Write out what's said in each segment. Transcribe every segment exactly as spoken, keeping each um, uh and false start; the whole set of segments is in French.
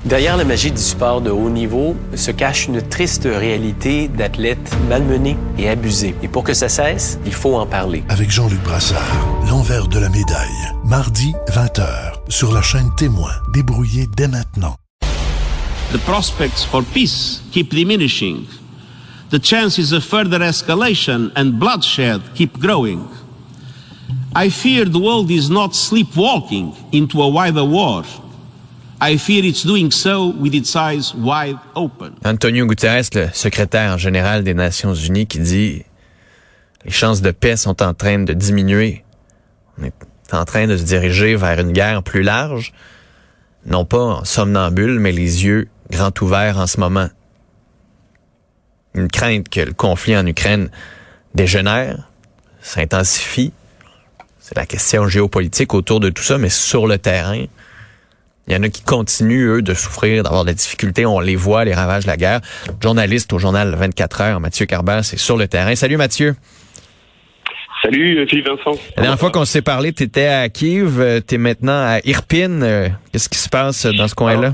Derrière la magie du sport de haut niveau se cache une triste réalité d'athlètes malmenés et abusés. Et pour que ça cesse, il faut en parler. Avec Jean-Luc Brassard, l'envers de la médaille. Mardi, vingt heures, sur la chaîne Témoin. Débrouillez dès maintenant. The prospects for peace keep diminishing. The chances of further escalation and bloodshed keep growing. I fear the world is not sleepwalking into a wider war. I fear it's doing so with its eyes wide open. Antonio Guterres, le secrétaire général des Nations Unies, qui dit les chances de paix sont en train de diminuer. On est en train de se diriger vers une guerre plus large, non pas en somnambule, mais les yeux grands ouverts en ce moment. Une crainte que le conflit en Ukraine dégénère, s'intensifie. C'est la question géopolitique autour de tout ça, mais sur le terrain, il y en a qui continuent, eux, de souffrir, d'avoir de la difficulté. On les voit, les ravages de la guerre. Journaliste au journal vingt-quatre heures, Mathieu Carbas, c'est sur le terrain. Salut Mathieu. Salut Philippe Vincent. La dernière fois qu'on s'est parlé, tu étais à Kiev, tu es maintenant à Irpin. Qu'est-ce qui se passe dans ce coin-là?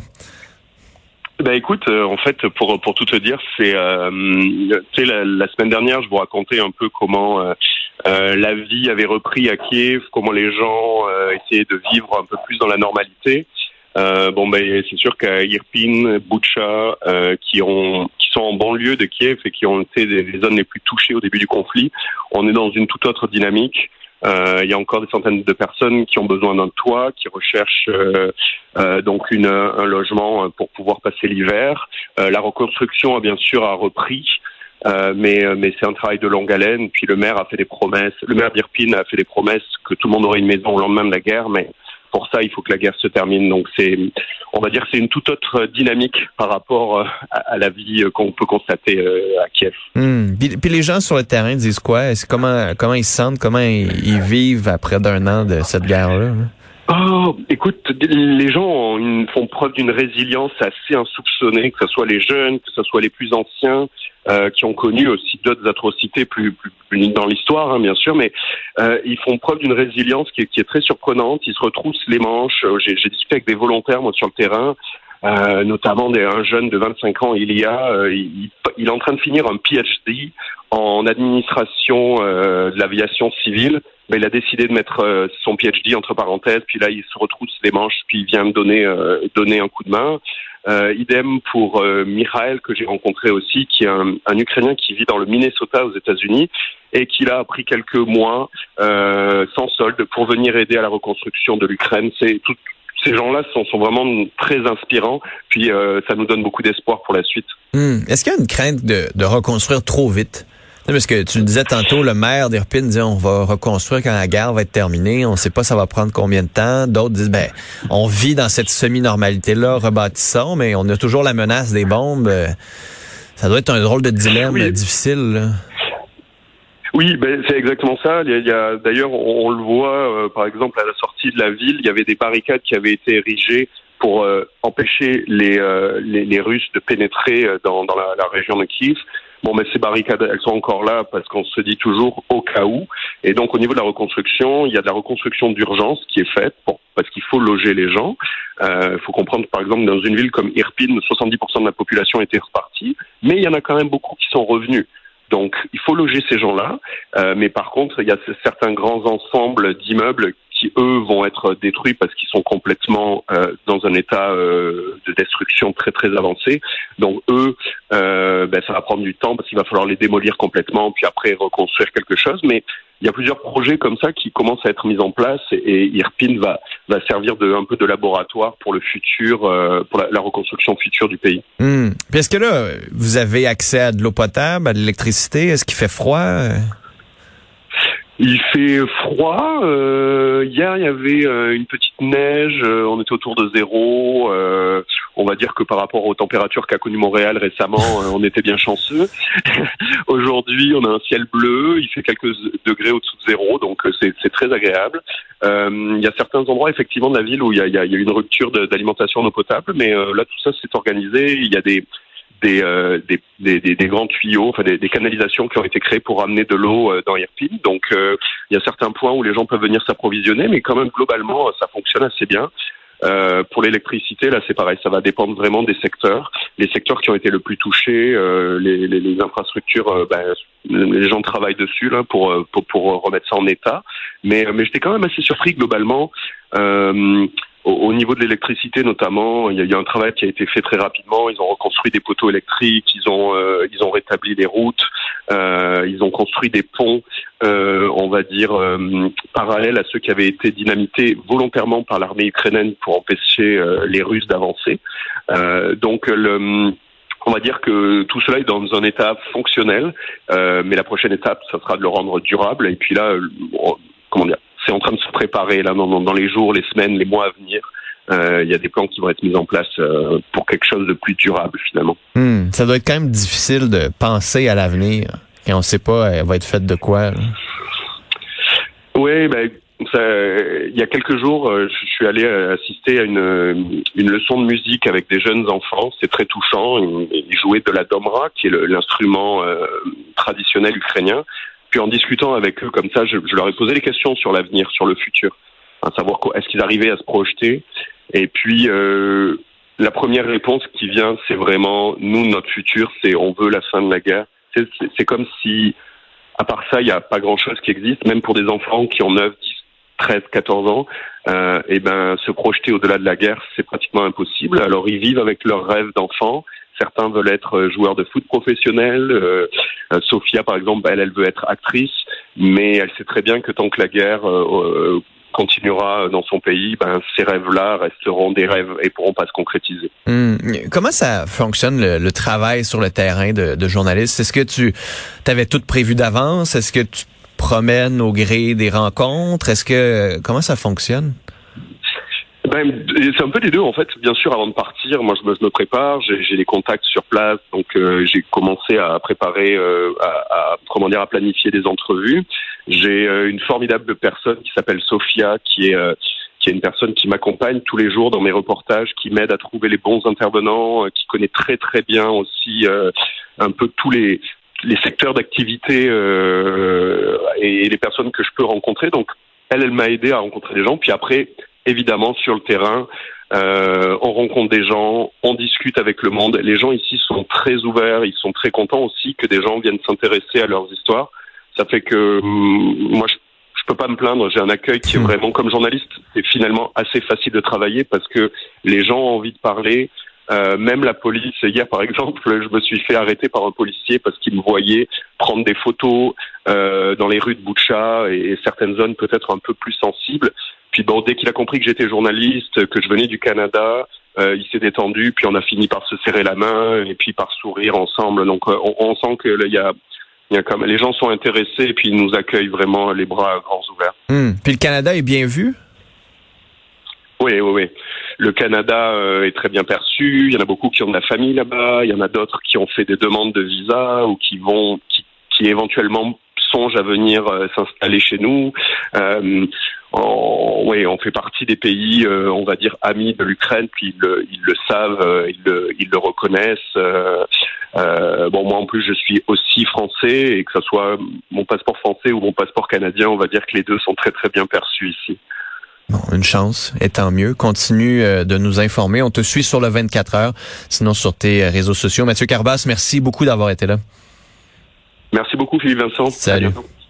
Ben écoute, euh, en fait, pour pour tout te dire, c'est euh, tu sais la, la semaine dernière, je vous racontais un peu comment euh, euh, la vie avait repris à Kiev, comment les gens euh, essayaient de vivre un peu plus dans la normalité. Euh, bon ben c'est sûr qu'à Irpin, Boutcha, euh, qui ont qui sont en banlieue de Kiev et qui ont été les zones les plus touchées au début du conflit, on est dans une toute autre dynamique. Euh, il y a encore des centaines de personnes qui ont besoin d'un toit, qui recherchent euh, euh, donc une, un logement pour pouvoir passer l'hiver. Euh, la reconstruction a bien sûr a repris, euh, mais mais c'est un travail de longue haleine. Puis le maire a fait des promesses. Le maire d'Irpin a fait des promesses que tout le monde aurait une maison au lendemain de la guerre, mais pour ça, il faut que la guerre se termine. Donc, c'est, on va dire, c'est une toute autre dynamique par rapport à, à la vie qu'on peut constater à Kiev. Mmh. Puis, puis les gens sur le terrain disent quoi? Est-ce, comment, comment ils se sentent? Comment ils, ils vivent après d'un an de cette guerre-là? Oh, écoute, les gens une, font preuve d'une résilience assez insoupçonnée, que ce soit les jeunes, que ce soit les plus anciens, euh, qui ont connu aussi d'autres atrocités plus, plus, plus dans l'histoire, hein, bien sûr, mais euh, ils font preuve d'une résilience qui est, qui est très surprenante. Ils se retroussent les manches. J'ai, j'ai discuté avec des volontaires, moi, sur le terrain, euh, notamment des, un jeune de vingt-cinq ans, Ilia, euh, il, il est en train de finir un P H D en administration euh, de l'aviation civile. Ben, il a décidé de mettre euh, son P H D entre parenthèses, puis là il se retrousse les manches, puis il vient me donner euh, donner un coup de main. Euh, idem pour euh, Mikhail, que j'ai rencontré aussi, qui est un, un Ukrainien qui vit dans le Minnesota aux États-Unis et qui là a pris quelques mois euh, sans solde pour venir aider à la reconstruction de l'Ukraine. C'est tout, ces gens-là sont, sont vraiment très inspirants, puis euh, ça nous donne beaucoup d'espoir pour la suite. Hum. Est-ce qu'il y a une crainte de, de reconstruire trop vite? Parce que tu le disais tantôt, le maire d'Irpin disait on va reconstruire quand la guerre va être terminée, on ne sait pas ça va prendre combien de temps. D'autres disent ben on vit dans cette semi-normalité-là, rebâtissons, mais on a toujours la menace des bombes. Ça doit être un drôle de dilemme oui. difficile. Là. Oui, ben c'est exactement ça. Il y a, il y a d'ailleurs on, on le voit euh, par exemple à la sortie de la ville, il y avait des barricades qui avaient été érigées pour euh, empêcher les, euh, les les Russes de pénétrer dans dans la, la région de Kiev. Bon, mais ces barricades, elles sont encore là parce qu'on se dit toujours au cas où. Et donc, au niveau de la reconstruction, il y a de la reconstruction d'urgence qui est faite pour, parce qu'il faut loger les gens. Il euh, faut comprendre, par exemple, dans une ville comme Irpin, soixante-dix pour cent de la population était repartie, mais il y en a quand même beaucoup qui sont revenus. Donc, il faut loger ces gens-là. Euh, mais par contre, il y a certains grands ensembles d'immeubles qui, eux, vont être détruits parce qu'ils sont complètement euh, dans un état euh, de destruction très, très avancé. Donc, eux, euh, ben, ça va prendre du temps parce qu'il va falloir les démolir complètement, puis après reconstruire quelque chose. Mais il y a plusieurs projets comme ça qui commencent à être mis en place et, et Irpin va, va servir de, un peu de laboratoire pour le futur, euh, pour la, la reconstruction future du pays. Mmh. Puis est-ce que là, vous avez accès à de l'eau potable, à de l'électricité? Est-ce qu'il fait froid? Il fait froid. Euh, hier, il y avait euh, une petite neige. Euh, on était autour de zéro. Euh, on va dire que par rapport aux températures qu'a connu Montréal récemment, euh, on était bien chanceux. Aujourd'hui, on a un ciel bleu. Il fait quelques degrés au-dessous de zéro, donc euh, c'est, c'est très agréable. Euh, il y a certains endroits, effectivement, de la ville où il y a, il y a, il y a une rupture de, d'alimentation en eau potable, mais euh, là, tout ça, c'est organisé. Il y a des Des, euh, des, des, des, des grands tuyaux, enfin des, des canalisations qui ont été créées pour amener de l'eau euh, dans Irpin. Donc euh, il y a certains points où les gens peuvent venir s'approvisionner, mais quand même globalement ça fonctionne assez bien. Euh, pour l'électricité, là, c'est pareil. Ça va dépendre vraiment des secteurs. Les secteurs qui ont été le plus touchés, euh, les, les, les infrastructures, euh, ben, les gens travaillent dessus là pour pour, pour remettre ça en état. Mais mais j'étais quand même assez surpris globalement. Euh, Au niveau de l'électricité notamment, il y, a, il y a un travail qui a été fait très rapidement. Ils ont reconstruit des poteaux électriques, ils ont euh, ils ont rétabli les routes, euh, ils ont construit des ponts, euh, on va dire euh, parallèles à ceux qui avaient été dynamités volontairement par l'armée ukrainienne pour empêcher euh, les Russes d'avancer. Euh, donc le On va dire que tout cela est dans un état fonctionnel, euh, mais la prochaine étape, ça sera de le rendre durable. Et puis là, on, comment dire, c'est en train de se préparer là dans, dans les jours, les semaines, les mois à venir. Euh, il y a des plans qui vont être mis en place euh, pour quelque chose de plus durable finalement. Hum, ça doit être quand même difficile de penser à l'avenir quand on ne sait pas elle va être faite de quoi. Là. Oui, ben. Ça, il y a quelques jours, je suis allé assister à une, une leçon de musique avec des jeunes enfants. C'est très touchant. Ils, ils jouaient de la domra, qui est le, l'instrument euh, traditionnel ukrainien. Puis en discutant avec eux comme ça, je, je leur ai posé des questions sur l'avenir, sur le futur, à savoir est-ce qu'ils arrivaient à se projeter. Et puis euh, la première réponse qui vient, c'est vraiment nous, notre futur, c'est on veut la fin de la guerre. C'est, c'est, c'est comme si, à part ça, il n'y a pas grand-chose qui existe, même pour des enfants qui ont neuf, dix, treize, quatorze ans, euh, et ben se projeter au-delà de la guerre, c'est pratiquement impossible. Alors ils vivent avec leurs rêves d'enfants. Certains veulent être joueurs de foot professionnels. Euh, Sophia, par exemple, elle, elle veut être actrice, mais elle sait très bien que tant que la guerre euh, continuera dans son pays, ben ces rêves-là resteront des rêves et pourront pas se concrétiser. Hum. Comment ça fonctionne le, le travail sur le terrain de, de journaliste? Est-ce que tu avais tout prévu d'avance? Est-ce que tu promènes au gré des rencontres? Est-ce que comment ça fonctionne? Ben, c'est un peu les deux en fait. Bien sûr, avant de partir, moi je me, je me prépare, j'ai, j'ai des contacts sur place, donc euh, j'ai commencé à préparer, euh, à, à comment dire, à planifier des entrevues. J'ai euh, une formidable personne qui s'appelle Sophia, qui est euh, qui est une personne qui m'accompagne tous les jours dans mes reportages, qui m'aide à trouver les bons intervenants, euh, qui connaît très très bien aussi euh, un peu tous les les secteurs d'activité euh, et les personnes que je peux rencontrer. Donc elle, elle m'a aidé à rencontrer des gens. Puis après, évidemment, sur le terrain, euh, on rencontre des gens, on discute avec le monde. Les gens ici sont très ouverts, ils sont très contents aussi que des gens viennent s'intéresser à leurs histoires. Ça fait que moi, je, je peux pas me plaindre. J'ai un accueil qui est vraiment, comme journaliste, c'est finalement assez facile de travailler parce que les gens ont envie de parler. Euh, même la police, hier par exemple, je me suis fait arrêter par un policier parce qu'il me voyait prendre des photos euh, dans les rues de Boutcha et, et certaines zones peut-être un peu plus sensibles. Puis bon, dès qu'il a compris que j'étais journaliste, que je venais du Canada, euh, il s'est détendu, puis on a fini par se serrer la main et puis par sourire ensemble. Donc euh, on, on sent que là, il y a, il y a comme les gens sont intéressés et puis ils nous accueillent vraiment les bras grands ouverts. Hum. Puis le Canada est bien vu? Oui, oui, oui. Le Canada euh, est très bien perçu. Il y en a beaucoup qui ont de la famille là-bas. Il y en a d'autres qui ont fait des demandes de visa ou qui vont, qui, qui éventuellement songent à venir euh, s'installer chez nous. Euh, on, oui, on fait partie des pays, euh, on va dire, amis de l'Ukraine. Puis ils le, ils le savent, euh, ils le, ils le reconnaissent. Euh, euh, bon, moi en plus, je suis aussi français et que ce soit mon passeport français ou mon passeport canadien, on va dire que les deux sont très très bien perçus ici. Bon, une chance, et tant mieux. Continue euh, de nous informer. On te suit sur le vingt-quatre heures, sinon sur tes réseaux sociaux. Mathieu Carbas, merci beaucoup d'avoir été là. Merci beaucoup, Philippe Vincent. Salut.